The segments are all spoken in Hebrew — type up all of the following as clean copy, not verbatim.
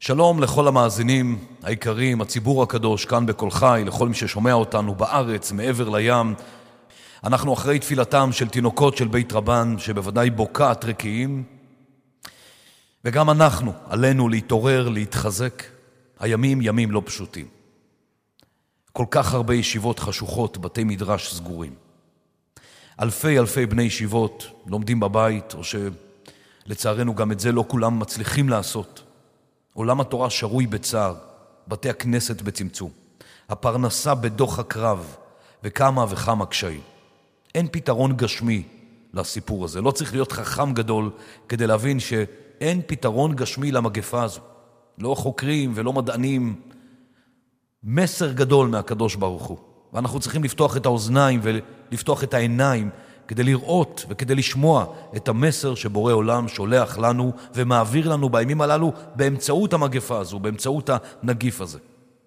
שלום לכל המאזינים היקרים, הציבור הקדוש כאן בכל חי, לכל מי ששומע אותנו בארץ, מעבר לים. אנחנו אחרי תפילתם של תינוקות של בית רבן, שבוודאי בוקעת רקיעים, וגם אנחנו, עלינו להתעורר, להתחזק. הימים ימים לא פשוטים. כל כך הרבה ישיבות חשוכות, בתי מדרש סגורים. אלפי בני ישיבות לומדים בבית, או שלצערנו גם את זה לא כולם מצליחים לעשות. עולם התורה שרוי בצער, בתי הכנסת בצמצום, הפרנסה בדוח הקרב, וכמה וכמה קשיים. אין פתרון גשמי לסיפור הזה. לא צריך להיות חכם גדול כדי להבין שאין פתרון גשמי למגפה הזו. לא חוקרים ולא מדענים. מסר גדול מהקדוש ברוך הוא. ואנחנו צריכים לפתוח את האוזניים ולפתוח את העיניים כדי לראות וכדי לשמוע את המסר שבורא עולם שולח לנו ומעביר לנו בימים הללו באמצעות המגפה הזו, באמצעות הנגיף הזה.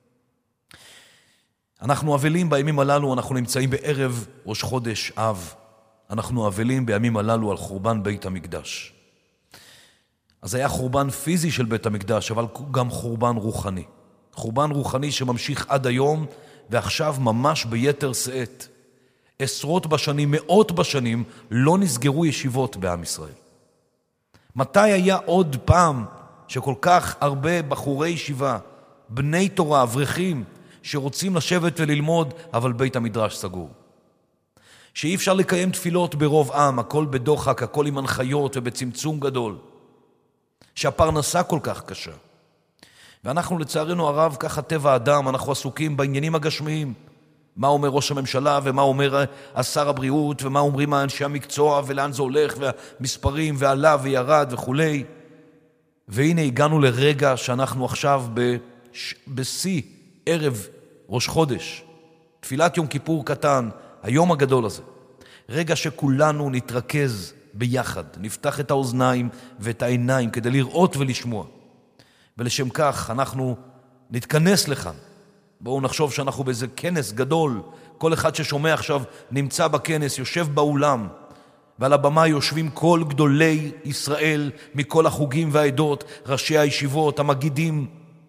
אנחנו אבלים בימים הללו, אנחנו נמצאים בערב ראש חודש אב. אנחנו אבלים בימים הללו על חורבן בית המקדש. אז היה חורבן פיזי של בית המקדש, אבל גם חורבן רוחני. חורבן רוחני שממשיך עד היום, ועכשיו ממש ביתר שאת. עשרות בשנים, מאות בשנים, לא נסגרו ישיבות בעם ישראל. מתי היה עוד פעם שכל כך הרבה בחורי ישיבה, בני תורה, אברכים, שרוצים לשבת וללמוד, אבל בית המדרש סגור? שאי אפשר לקיים תפילות ברוב עם, הכל בדוחק, הכל עם הנחיות ובצמצום גדול. שהפרנסה כל כך קשה. ואנחנו לצערנו הרב, ככה טבע האדם, אנחנו עסוקים בעניינים הגשמיים. מה אומר ראש הממשלה ומה אומר השר הבריאות ומה אומרים האנשי המקצוע ולאן זה הולך והמספרים ועלה וירד וכו'. והנה הגענו לרגע שאנחנו עכשיו בשיא ערב ראש חודש, תפילת יום כיפור קטן, היום הגדול הזה. רגע שכולנו נתרכז ביחד, נפתח את האוזניים ואת העיניים כדי לראות ולשמוע. ולשם כך אנחנו נתכנס לכאן. בואו נחשוב שאנחנו באיזה כנס גדול. כל אחד ששומע עכשיו נמצא בכנס, יושב באולם, ועל הבמה יושבים כל גדולי ישראל מכל החוגים והעדות, ראשי הישיבות, המגידים.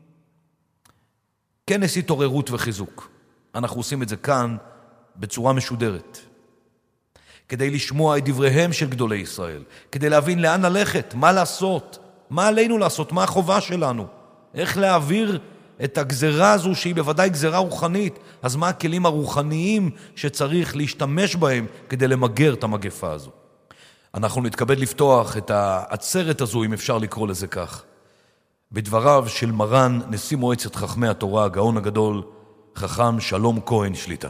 כנס התעוררות וחיזוק. אנחנו עושים את זה כאן בצורה משודרת. כדי לשמוע את דבריהם של גדולי ישראל, כדי להבין לאן ללכת, מה לעשות, מה עלינו לעשות, מה החובה שלנו, איך להעביר את הגזרה הזו שהיא בוודאי גזרה רוחנית, אז מה הכלים הרוחניים שצריך להשתמש בהם כדי למגר את המגפה הזו. אנחנו נתכבד לפתוח את העצרת הזו, אם אפשר לקרוא לזה כך, בדבריו של מרן נשיא מועצת חכמי התורה, הגאון הגדול, חכם שלום כהן שליט"א.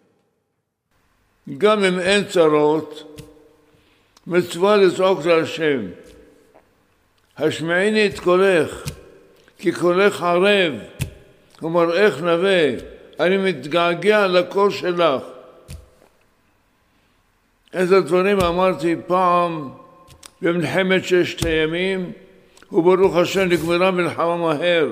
גם אם אין צרות, מצווה לצעוק להשם. השמעיני את קולך, כי קולך ערב, ומראך נווה, אני מתגעגע לקול שלך. איזה דברים אמרתי פעם במלחמת ששת הימים, וברוך השם נגמרה מלחמה מהר.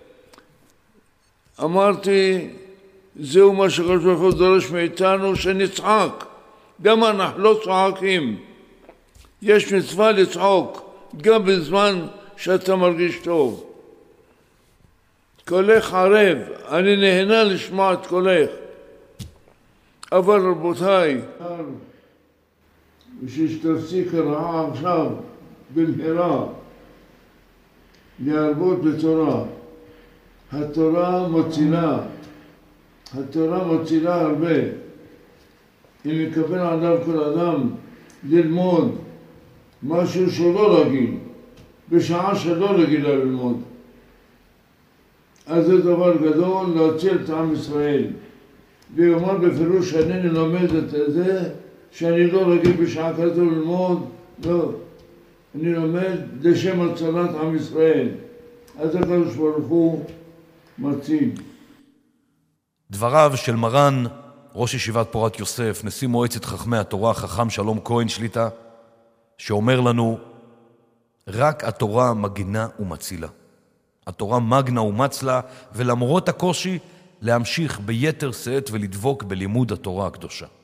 אמרתי, זהו מה שקדוש ברוך הוא דורש מאיתנו, שנצעק. גם אנחנו לא צועקים. יש מצווה לצעוק, גם בזמן שאתה מרגיש טוב. קולך ערב, אני נהנה לשמוע את קולך. אבל רבותיי, ושתפסיק הרעה עכשיו במהרה להרבות בתורה. התורה מצילה. התורה מצילה הרבה. אם יקבל עליו כל אדם ללמוד משהו שהוא לא רגיל, בשעה שלא רגילה ללמוד, אז זה דבר גדול להציל את עם ישראל. ויאמר בפירוש שאני לומד את זה, שאני לא רגיל בשעה כזו ללמוד, לא. אני לומד לשם הצלת עם ישראל. אז הקדוש ברוך הוא מציל. דבריו של מרן ראש ישיבת פורת יוסף, נשיא מועצת חכמי התורה, חכם שלום כהן שליט"א, שאומר לנו, רק התורה מגינה ומצילה. התורה מגנה ומצלה, ולמרות הקושי להמשיך ביתר שאת ולדבוק בלימוד התורה הקדושה.